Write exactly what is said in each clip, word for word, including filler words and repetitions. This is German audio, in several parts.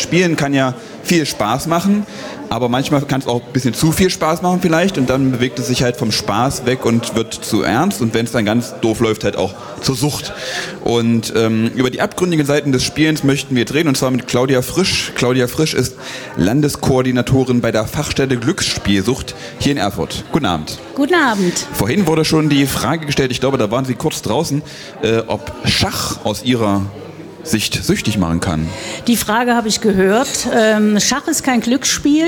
Spielen kann ja viel Spaß machen, aber manchmal kann es auch ein bisschen zu viel Spaß machen vielleicht und dann bewegt es sich halt vom Spaß weg und wird zu ernst und wenn es dann ganz doof läuft, halt auch zur Sucht. Und ähm, über die abgründigen Seiten des Spielens möchten wir jetzt reden und zwar mit Claudia Frisch. Claudia Frisch ist Landeskoordinatorin bei der Fachstelle Glücksspielsucht hier in Erfurt. Guten Abend. Guten Abend. Vorhin wurde schon die Frage gestellt, ich glaube, da waren Sie kurz draußen, äh, ob Schach aus Ihrer Sicht süchtig machen kann. Die Frage habe ich gehört. Ähm, Schach ist kein Glücksspiel.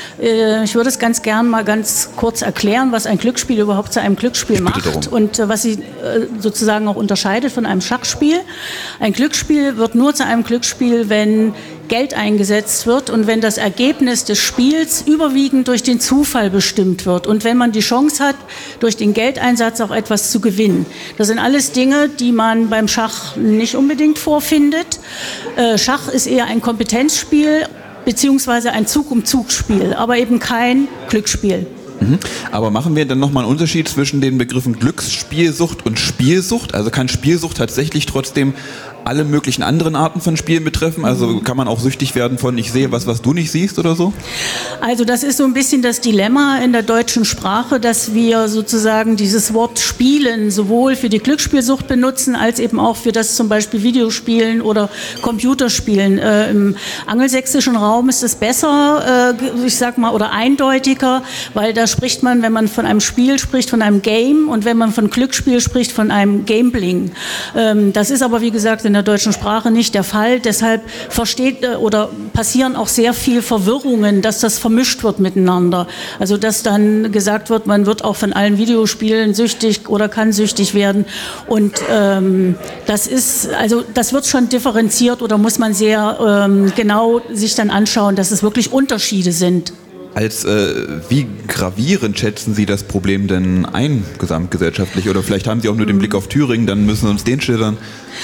Äh, ich würde es ganz gern mal ganz kurz erklären, was ein Glücksspiel überhaupt zu einem Glücksspiel macht und äh, was sie äh, sozusagen auch unterscheidet von einem Schachspiel. Ein Glücksspiel wird nur zu einem Glücksspiel, wenn Geld eingesetzt wird und wenn das Ergebnis des Spiels überwiegend durch den Zufall bestimmt wird und wenn man die Chance hat, durch den Geldeinsatz auch etwas zu gewinnen. Das sind alles Dinge, die man beim Schach nicht unbedingt vorfindet. Äh, Schach ist eher ein Kompetenzspiel beziehungsweise ein Zug-um-Zug-Spiel, aber eben kein Glücksspiel. Mhm. Aber machen wir dann nochmal einen Unterschied zwischen den Begriffen Glücksspielsucht und Spielsucht? Also kann Spielsucht tatsächlich trotzdem alle möglichen anderen Arten von Spielen betreffen? Also kann man auch süchtig werden von ich sehe was, was du nicht siehst oder so? Also das ist so ein bisschen das Dilemma in der deutschen Sprache, dass wir sozusagen dieses Wort Spielen sowohl für die Glücksspielsucht benutzen, als eben auch für das zum Beispiel Videospielen oder Computerspielen. Äh, im angelsächsischen Raum ist es besser, äh, ich sag mal, oder eindeutiger, weil da spricht man, wenn man von einem Spiel spricht, von einem Game und wenn man von Glücksspiel spricht, von einem Gambling. Ähm, das ist aber, wie gesagt, in der deutschen Sprache nicht der Fall. Deshalb versteht äh, oder passieren auch sehr viel Verwirrungen, dass das vermischt wird miteinander. Also dass dann gesagt wird, man wird auch von allen Videospielen süchtig oder kann süchtig werden. Und ähm, das ist, also das wird schon differenziert oder muss man sehr ähm, genau sich dann anschauen, dass es wirklich Unterschiede sind. Als äh, wie gravierend schätzen Sie das Problem denn ein, gesamtgesellschaftlich? Oder vielleicht haben Sie auch nur den Blick auf Thüringen, dann müssen Sie uns den schildern.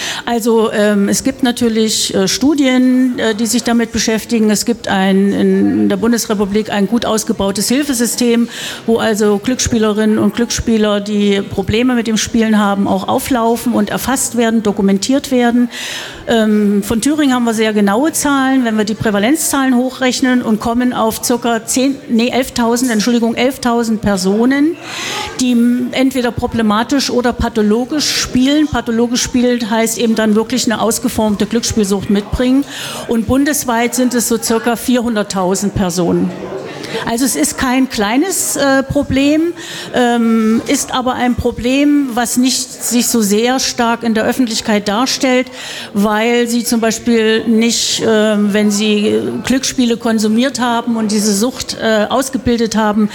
Also ähm, es gibt natürlich äh, Studien, äh, die sich damit beschäftigen. Es gibt ein, in der Bundesrepublik ein gut ausgebautes Hilfesystem, wo also Glücksspielerinnen und Glücksspieler, die Probleme mit dem Spielen haben, auch auflaufen und erfasst werden, dokumentiert werden. Ähm, von Thüringen haben wir sehr genaue Zahlen, wenn wir die Prävalenzzahlen hochrechnen und kommen auf ca. nee, elftausend, Entschuldigung, elftausend Personen, die entweder problematisch oder pathologisch spielen. Pathologisch spielen heißt eben dann wirklich eine ausgeformte Glücksspielsucht mitbringen. Und bundesweit sind es so circa vierhunderttausend Personen. Also es ist kein kleines äh, Problem, ähm, ist aber ein Problem, was nicht sich so sehr stark in der Öffentlichkeit darstellt, weil sie zum Beispiel nicht, äh, wenn sie Glücksspiele konsumiert haben und diese Sucht äh, ausgebildet haben,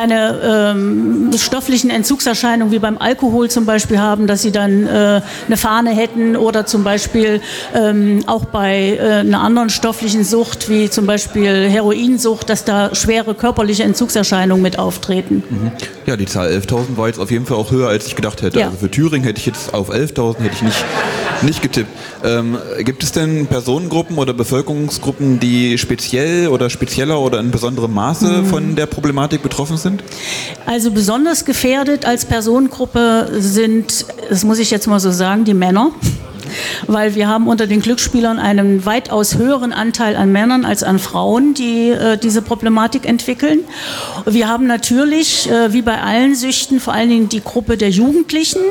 keine ähm, stofflichen Entzugserscheinungen wie beim Alkohol zum Beispiel haben, dass sie dann äh, eine Fahne hätten oder zum Beispiel ähm, auch bei äh, einer anderen stofflichen Sucht wie zum Beispiel Heroinsucht, dass da schwer körperliche Entzugserscheinungen mit auftreten. Ja, die Zahl elftausend war jetzt auf jeden Fall auch höher, als ich gedacht hätte. Ja. Also für Thüringen hätte ich jetzt auf elftausend hätte ich nicht, nicht getippt. Ähm, gibt es denn Personengruppen oder Bevölkerungsgruppen, die speziell oder spezieller oder in besonderem Maße mhm. von der Problematik betroffen sind? Also besonders gefährdet als Personengruppe sind, das muss ich jetzt mal so sagen, die Männer. Weil wir haben unter den Glücksspielern einen weitaus höheren Anteil an Männern als an Frauen, die äh, diese Problematik entwickeln. Wir haben natürlich, äh, wie bei allen Süchten, vor allen Dingen die Gruppe der Jugendlichen,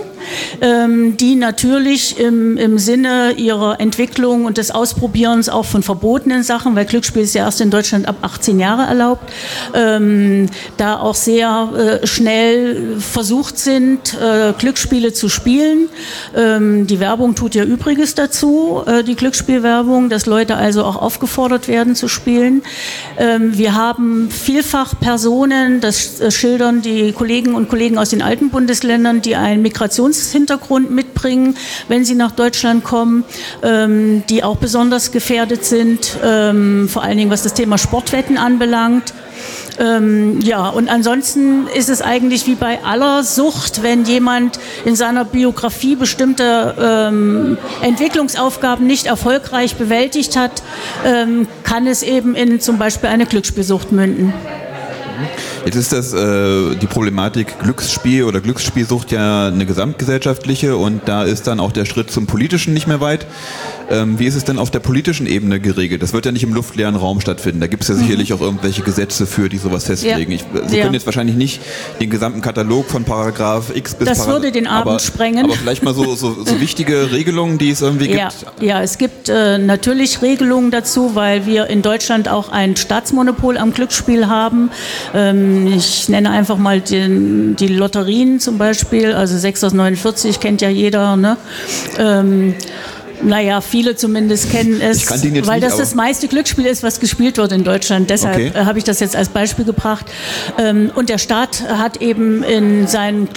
ähm, die natürlich im, im Sinne ihrer Entwicklung und des Ausprobierens auch von verbotenen Sachen, weil Glücksspiel ist ja erst in Deutschland ab achtzehn Jahre erlaubt, ähm, da auch sehr äh, schnell versucht sind, äh, Glücksspiele zu spielen. Ähm, die Werbung tut ja Übriges dazu, äh, die Glücksspielwerbung, dass Leute also auch aufgefordert werden zu spielen. Ähm, wir haben vielfach Personen, das äh, schildern die Kollegen und Kollegen aus den alten Bundesländern, die einen Migrationshintergrund mitbringen, wenn sie nach Deutschland kommen, ähm, die auch besonders gefährdet sind, ähm, vor allen Dingen was das Thema Sportwetten anbelangt. Ähm, ja, und ansonsten ist es eigentlich wie bei aller Sucht, wenn jemand in seiner Biografie bestimmte ähm, Entwicklungsaufgaben nicht erfolgreich bewältigt hat, ähm, kann es eben in zum Beispiel eine Glücksspielsucht münden. Jetzt ist das äh, die Problematik Glücksspiel oder Glücksspielsucht ja eine gesamtgesellschaftliche und da ist dann auch der Schritt zum Politischen nicht mehr weit. Ähm, wie ist es denn auf der politischen Ebene geregelt? Das wird ja nicht im luftleeren Raum stattfinden. Da gibt es ja sicherlich auch irgendwelche Gesetze für, die sowas festlegen. Ja. Ich, Sie ja. können jetzt wahrscheinlich nicht den gesamten Katalog von Paragraph X bis Das Paragraph, würde den Abend aber, sprengen. Aber vielleicht mal so, so, so wichtige Regelungen, die es irgendwie ja. gibt. Ja, es gibt äh, natürlich Regelungen dazu, weil wir in Deutschland auch ein Staatsmonopol am Glücksspiel haben. Ähm, ich nenne einfach mal den, die Lotterien zum Beispiel, also sechs aus neunundvierzig kennt ja jeder, ne? Ähm, Naja, viele zumindest kennen es, weil nicht, das das meiste Glücksspiel ist, was gespielt wird in Deutschland. Deshalb okay. äh, habe ich das jetzt als Beispiel gebracht. Ähm, und der Staat hat eben in seinem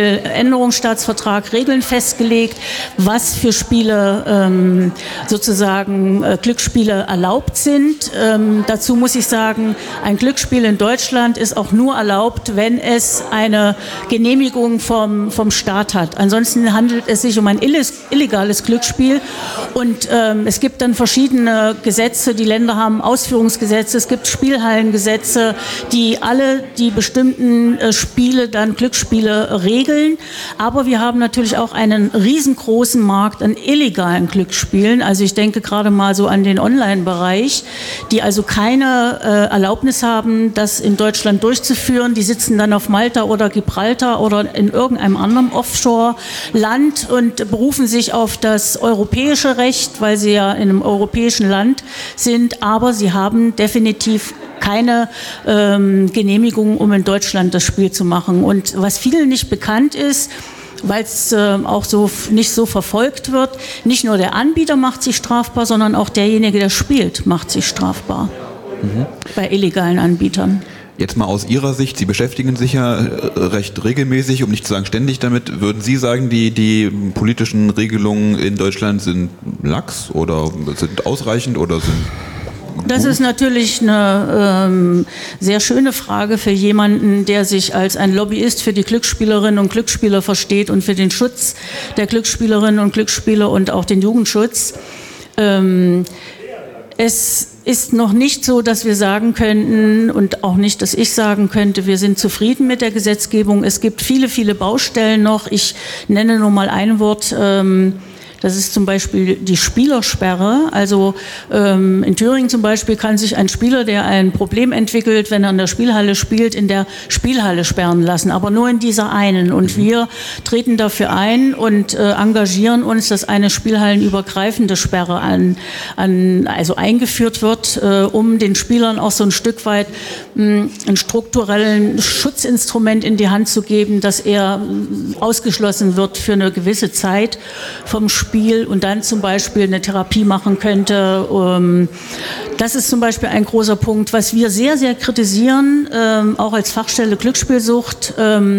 Glücksspieländerungsstaatsvertrag Regeln festgelegt, was für Spiele ähm, sozusagen äh, Glücksspiele erlaubt sind. Ähm, dazu muss ich sagen, ein Glücksspiel in Deutschland ist auch nur erlaubt, wenn es eine Genehmigung vom, vom Staat hat. Ansonsten handelt es sich um ein illegales Glücksspiel. Und ähm, es gibt dann verschiedene Gesetze, die Länder haben Ausführungsgesetze, es gibt Spielhallengesetze, die alle die bestimmten äh, Spiele, dann Glücksspiele regeln. Aber wir haben natürlich auch einen riesengroßen Markt an illegalen Glücksspielen. Also ich denke gerade mal so an den Online-Bereich, die also keine äh, Erlaubnis haben, das in Deutschland durchzuführen. Die sitzen dann auf Malta oder Gibraltar oder in irgendeinem anderen Offshore-Land und berufen sich auf das europäische Recht, weil sie ja in einem europäischen Land sind, aber sie haben definitiv keine ähm, Genehmigung, um in Deutschland das Spiel zu machen. Und was vielen nicht bekannt ist, weil es äh, auch so nicht so verfolgt wird, nicht nur der Anbieter macht sich strafbar, sondern auch derjenige, der spielt, macht sich strafbar mhm. bei illegalen Anbietern. Jetzt mal aus Ihrer Sicht, Sie beschäftigen sich ja recht regelmäßig, um nicht zu sagen ständig damit. Würden Sie sagen, die, die politischen Regelungen in Deutschland sind lax oder sind ausreichend oder sind gut? Das ist natürlich eine ähm, sehr schöne Frage für jemanden, der sich als ein Lobbyist für die Glücksspielerinnen und Glücksspieler versteht und für den Schutz der Glücksspielerinnen und Glücksspieler und auch den Jugendschutz. Ähm, es ist noch nicht so, dass wir sagen könnten und auch nicht, dass ich sagen könnte, wir sind zufrieden mit der Gesetzgebung. Es gibt viele, viele Baustellen noch. Ich nenne nur mal ein Wort. Ähm, Das ist zum Beispiel die Spielersperre. Also ähm, in Thüringen zum Beispiel kann sich ein Spieler, der ein Problem entwickelt, wenn er in der Spielhalle spielt, in der Spielhalle sperren lassen, aber nur in dieser einen. Und wir treten dafür ein und äh, engagieren uns, dass eine spielhallenübergreifende Sperre an, an, also eingeführt wird, äh, um den Spielern auch so ein Stück weit mh, ein strukturellen Schutzinstrument in die Hand zu geben, dass er mh, ausgeschlossen wird für eine gewisse Zeit vom Spiel und dann zum Beispiel eine Therapie machen könnte. Das ist zum Beispiel ein großer Punkt, was wir sehr, sehr kritisieren, auch als Fachstelle Glücksspielsucht.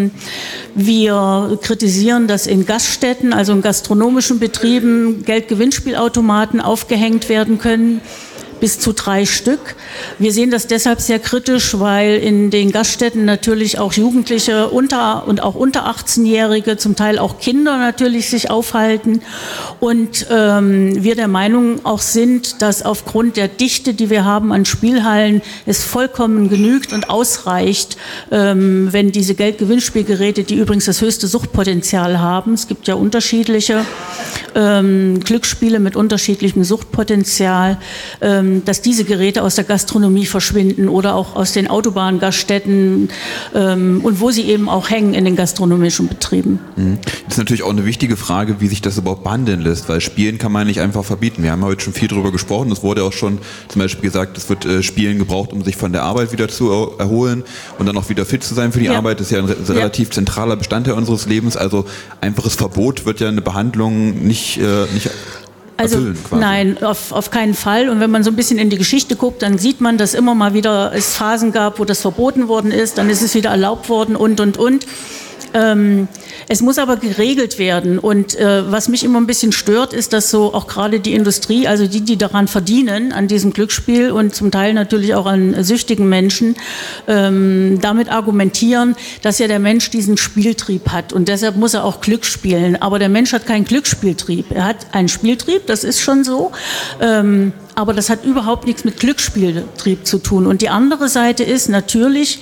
Wir kritisieren, dass in Gaststätten, also in gastronomischen Betrieben, Geldgewinnspielautomaten aufgehängt werden können. Bis zu drei Stück. Wir sehen das deshalb sehr kritisch, weil in den Gaststätten natürlich auch Jugendliche unter und auch unter achtzehnjährige, zum Teil auch Kinder natürlich sich aufhalten und ähm, wir der Meinung auch sind, dass aufgrund der Dichte, die wir haben an Spielhallen, es vollkommen genügt und ausreicht, ähm, wenn diese Geldgewinnspielgeräte, die übrigens das höchste Suchtpotenzial haben, es gibt ja unterschiedliche ähm, Glücksspiele mit unterschiedlichem Suchtpotenzial, ähm, dass diese Geräte aus der Gastronomie verschwinden oder auch aus den Autobahngaststätten ähm, und wo sie eben auch hängen in den gastronomischen Betrieben. Das ist natürlich auch eine wichtige Frage, wie sich das überhaupt behandeln lässt, weil Spielen kann man nicht einfach verbieten. Wir haben heute schon viel darüber gesprochen. Es wurde auch schon zum Beispiel gesagt, es wird äh, Spielen gebraucht, um sich von der Arbeit wieder zu erholen und dann auch wieder fit zu sein für die ja. Arbeit. Das ist ja ein re relativ ja. zentraler Bestandteil unseres Lebens. Also einfaches Verbot wird ja eine Behandlung nicht, äh, nicht Also nein, auf, auf keinen Fall. Und wenn man so ein bisschen in die Geschichte guckt, dann sieht man, dass immer mal wieder es Phasen gab, wo das verboten worden ist, dann ist es wieder erlaubt worden und, und, und. Ähm, es muss aber geregelt werden und äh, was mich immer ein bisschen stört, ist, dass so auch gerade die Industrie, also die, die daran verdienen, an diesem Glücksspiel und zum Teil natürlich auch an süchtigen Menschen, ähm, damit argumentieren, dass ja der Mensch diesen Spieltrieb hat und deshalb muss er auch Glück spielen. Aber der Mensch hat keinen Glücksspieltrieb. Er hat einen Spieltrieb, das ist schon so, ähm, aber das hat überhaupt nichts mit Glücksspielbetrieb zu tun. Und die andere Seite ist natürlich,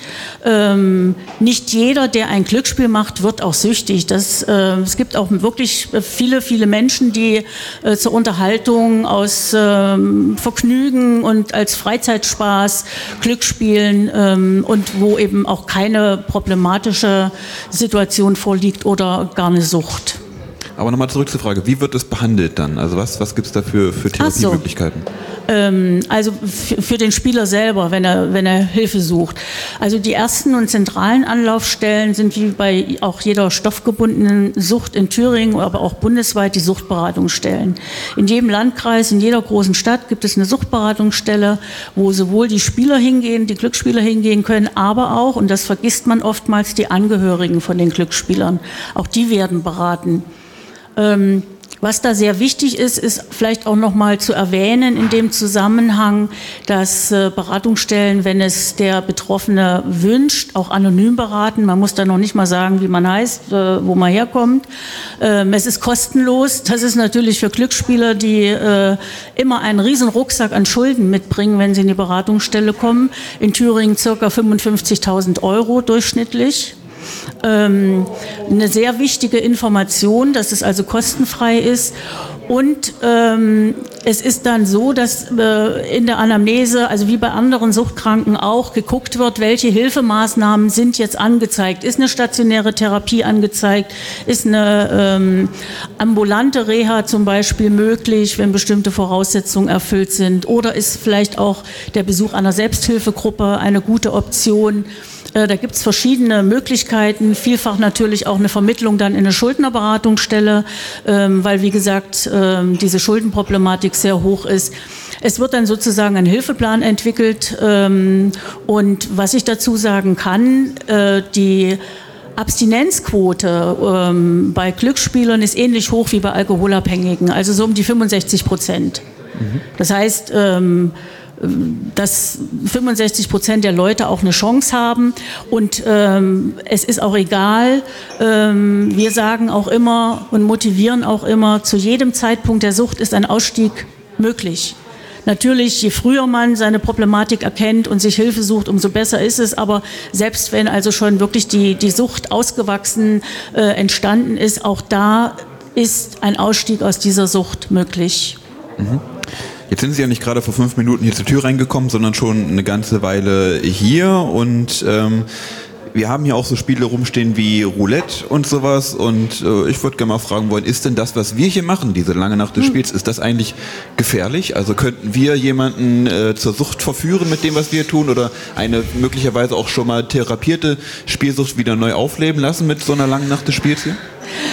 ähm, nicht jeder, der ein Glücksspiel macht, wird auch süchtig. Das, äh, es gibt auch wirklich viele, viele Menschen, die äh, zur Unterhaltung, aus ähm, Vergnügen und als Freizeitspaß Glück spielen ähm, und wo eben auch keine problematische Situation vorliegt oder gar eine Sucht. Aber nochmal zurück zur Frage, wie wird das behandelt dann? Also was, was gibt es da für, für Therapiemöglichkeiten? So. Ähm, also für, für den Spieler selber, wenn er, wenn er Hilfe sucht. Also die ersten und zentralen Anlaufstellen sind wie bei auch jeder stoffgebundenen Sucht in Thüringen, aber auch bundesweit die Suchtberatungsstellen. In jedem Landkreis, in jeder großen Stadt gibt es eine Suchtberatungsstelle, wo sowohl die Spieler hingehen, die Glücksspieler hingehen können, aber auch, und das vergisst man oftmals, die Angehörigen von den Glücksspielern. Auch die werden beraten. Ähm, was da sehr wichtig ist, ist vielleicht auch noch mal zu erwähnen in dem Zusammenhang, dass äh, Beratungsstellen, wenn es der Betroffene wünscht, auch anonym beraten. Man muss da noch nicht mal sagen, wie man heißt, äh, wo man herkommt. Ähm, es ist kostenlos. Das ist natürlich für Glücksspieler, die äh, immer einen riesen Rucksack an Schulden mitbringen, wenn sie in die Beratungsstelle kommen. In Thüringen circa fünfundfünfzigtausend Euro durchschnittlich. Ähm, eine sehr wichtige Information, dass es also kostenfrei ist. Und ähm, es ist dann so, dass äh, in der Anamnese, also wie bei anderen Suchtkranken auch, geguckt wird, welche Hilfemaßnahmen sind jetzt angezeigt. Ist eine stationäre Therapie angezeigt? Ist eine ähm, ambulante Reha zum Beispiel möglich, wenn bestimmte Voraussetzungen erfüllt sind? Oder ist vielleicht auch der Besuch einer Selbsthilfegruppe eine gute Option? Da gibt es verschiedene Möglichkeiten, vielfach natürlich auch eine Vermittlung dann in eine Schuldnerberatungsstelle, ähm, weil wie gesagt ähm, diese Schuldenproblematik sehr hoch ist. Es wird dann sozusagen ein Hilfeplan entwickelt ähm, und was ich dazu sagen kann, äh, die Abstinenzquote ähm, bei Glücksspielern ist ähnlich hoch wie bei Alkoholabhängigen, also so um die fünfundsechzig Prozent. Mhm. Das heißt, ähm, dass fünfundsechzig Prozent der Leute auch eine Chance haben und ähm, es ist auch egal, ähm, wir sagen auch immer und motivieren auch immer, zu jedem Zeitpunkt der Sucht ist ein Ausstieg möglich. Natürlich, je früher man seine Problematik erkennt und sich Hilfe sucht, umso besser ist es, aber selbst wenn also schon wirklich die, die Sucht ausgewachsen äh, entstanden ist, auch da ist ein Ausstieg aus dieser Sucht möglich. Mhm. Jetzt sind Sie ja nicht gerade vor fünf Minuten hier zur Tür reingekommen, sondern schon eine ganze Weile hier und ähm, wir haben hier auch so Spiele rumstehen wie Roulette und sowas und äh, ich würde gerne mal fragen wollen, ist denn das, was wir hier machen, diese lange Nacht des Spiels, ist das eigentlich gefährlich? Also könnten wir jemanden äh, zur Sucht verführen mit dem, was wir tun oder eine möglicherweise auch schon mal therapierte Spielsucht wieder neu aufleben lassen mit so einer langen Nacht des Spiels hier?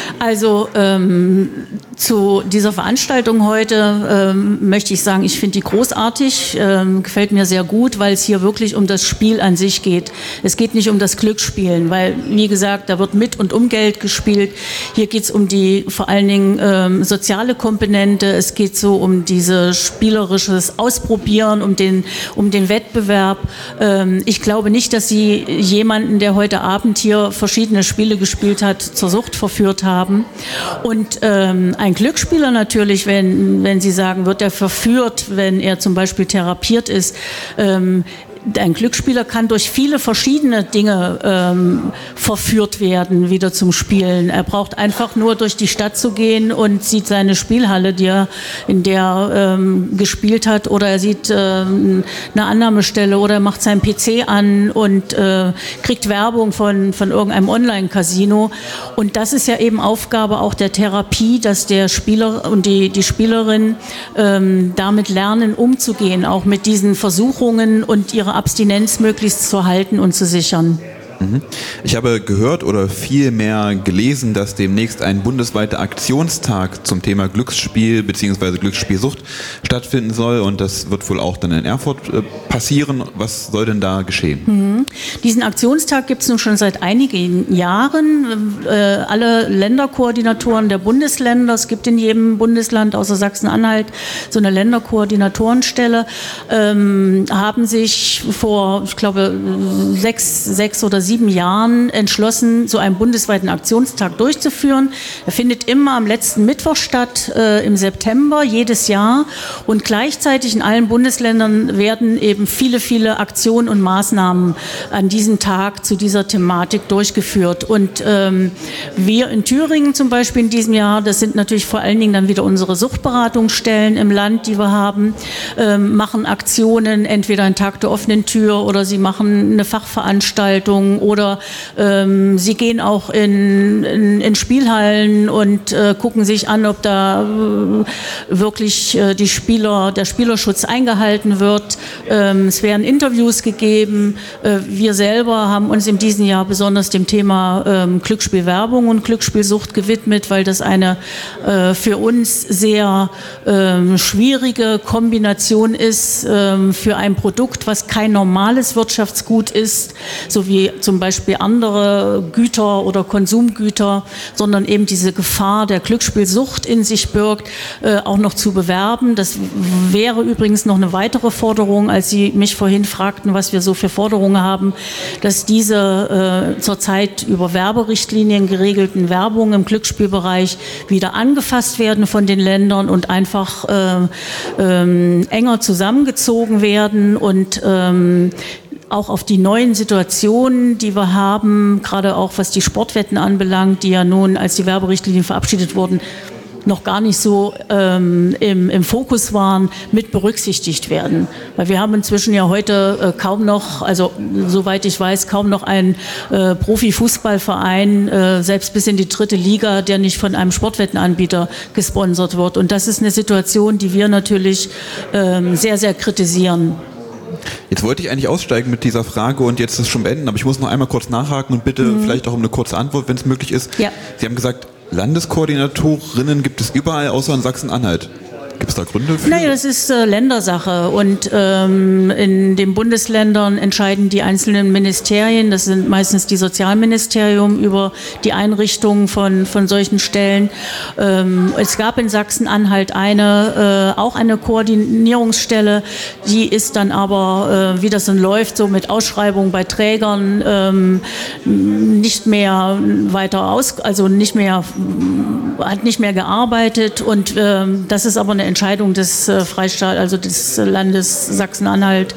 Also ähm, zu dieser Veranstaltung heute ähm, möchte ich sagen, ich finde die großartig, ähm, gefällt mir sehr gut, weil es hier wirklich um das Spiel an sich geht. Es geht nicht um das Glücksspielen, weil, wie gesagt, da wird mit und um Geld gespielt. Hier geht es um die vor allen Dingen ähm, soziale Komponente, es geht so um dieses spielerisches Ausprobieren, um den, um den Wettbewerb. Ähm, ich glaube nicht, dass Sie jemanden, der heute Abend hier verschiedene Spiele gespielt hat, zur Sucht verführt haben. Und ähm, ein Glücksspieler natürlich, wenn, wenn Sie sagen, wird er verführt, wenn er zum Beispiel therapiert ist, ähm, ein Glücksspieler kann durch viele verschiedene Dinge ähm, verführt werden, wieder zum Spielen. Er braucht einfach nur durch die Stadt zu gehen und sieht seine Spielhalle, die er, in der er ähm, gespielt hat, oder er sieht ähm, eine Annahmestelle oder er macht seinen P C an und äh, kriegt Werbung von, von irgendeinem Online-Casino. Und das ist ja eben Aufgabe auch der Therapie, dass der Spieler und die, die Spielerin ähm, damit lernen, umzugehen, auch mit diesen Versuchungen und ihre Abstinenz möglichst zu halten und zu sichern. Ich habe gehört oder vielmehr gelesen, dass demnächst ein bundesweiter Aktionstag zum Thema Glücksspiel bzw. Glücksspielsucht stattfinden soll und das wird wohl auch dann in Erfurt äh, passieren. Was soll denn da geschehen? Mhm. Diesen Aktionstag gibt es nun schon seit einigen Jahren. Äh, alle Länderkoordinatoren der Bundesländer, es gibt in jedem Bundesland außer Sachsen-Anhalt so eine Länderkoordinatorenstelle, ähm, haben sich vor, ich glaube, sechs, sechs oder sieben sieben Jahren entschlossen, so einen bundesweiten Aktionstag durchzuführen. Er findet immer am letzten Mittwoch statt, äh, im September jedes Jahr. Und gleichzeitig in allen Bundesländern werden eben viele, viele Aktionen und Maßnahmen an diesem Tag zu dieser Thematik durchgeführt. Und ähm, wir in Thüringen zum Beispiel in diesem Jahr, das sind natürlich vor allen Dingen dann wieder unsere Suchtberatungsstellen im Land, die wir haben, ähm, machen Aktionen, entweder einen Tag der offenen Tür oder sie machen eine Fachveranstaltung oder ähm, sie gehen auch in, in, in Spielhallen und äh, gucken sich an, ob da äh, wirklich äh, die Spieler, der Spielerschutz eingehalten wird. Ähm, es werden Interviews gegeben. Äh, wir selber haben uns in diesem Jahr besonders dem Thema ähm, Glücksspielwerbung und Glücksspielsucht gewidmet, weil das eine äh, für uns sehr ähm, schwierige Kombination ist ähm, für ein Produkt, was kein normales Wirtschaftsgut ist, so wie zum Beispiel andere Güter oder Konsumgüter, sondern eben diese Gefahr der Glücksspielsucht in sich birgt, äh, auch noch zu bewerben. Das wäre übrigens noch eine weitere Forderung, als Sie mich vorhin fragten, was wir so für Forderungen haben, dass diese äh, zurzeit über Werberichtlinien geregelten Werbung im Glücksspielbereich wieder angefasst werden von den Ländern und einfach äh, ähm, enger zusammengezogen werden und ähm, auch auf die neuen Situationen, die wir haben, gerade auch was die Sportwetten anbelangt, die ja nun, als die Werberichtlinien verabschiedet wurden, noch gar nicht so ähm, im, im Fokus waren, mit berücksichtigt werden. Weil wir haben inzwischen ja heute äh, kaum noch, also soweit ich weiß, kaum noch einen äh, Profifußballverein, äh, selbst bis in die dritte Liga, der nicht von einem Sportwettenanbieter gesponsert wird. Und das ist eine Situation, die wir natürlich ähm, sehr, sehr kritisieren. Jetzt wollte ich eigentlich aussteigen mit dieser Frage und jetzt ist schon beenden, aber ich muss noch einmal kurz nachhaken und bitte mhm. vielleicht auch um eine kurze Antwort, wenn es möglich ist. Ja. Sie haben gesagt, Landeskoordinatorinnen gibt es überall außer in Sachsen-Anhalt. Gibt es da Gründe für? Naja, das ist äh, Ländersache und ähm, in den Bundesländern entscheiden die einzelnen Ministerien, das sind meistens die Sozialministerium, über die Einrichtung von, von solchen Stellen. Ähm, es gab in Sachsen-Anhalt eine, äh, auch eine Koordinierungsstelle, die ist dann aber, äh, wie das dann läuft, so mit Ausschreibungen bei Trägern ähm, nicht mehr weiter aus, also nicht mehr, hat nicht mehr gearbeitet und ähm, das ist aber eine Entscheidung des äh, Freistaats, also des Landes Sachsen-Anhalt.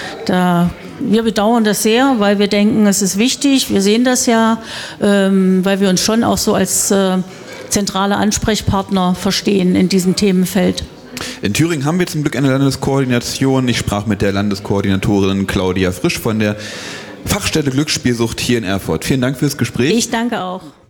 Da, wir bedauern das sehr, weil wir denken, es ist wichtig. Wir sehen das ja, ähm, weil wir uns schon auch so als äh, zentrale Ansprechpartner verstehen in diesem Themenfeld. In Thüringen haben wir zum Glück eine Landeskoordination. Ich sprach mit der Landeskoordinatorin Claudia Frisch von der Fachstelle Glücksspielsucht hier in Erfurt. Vielen Dank fürs Gespräch. Ich danke auch.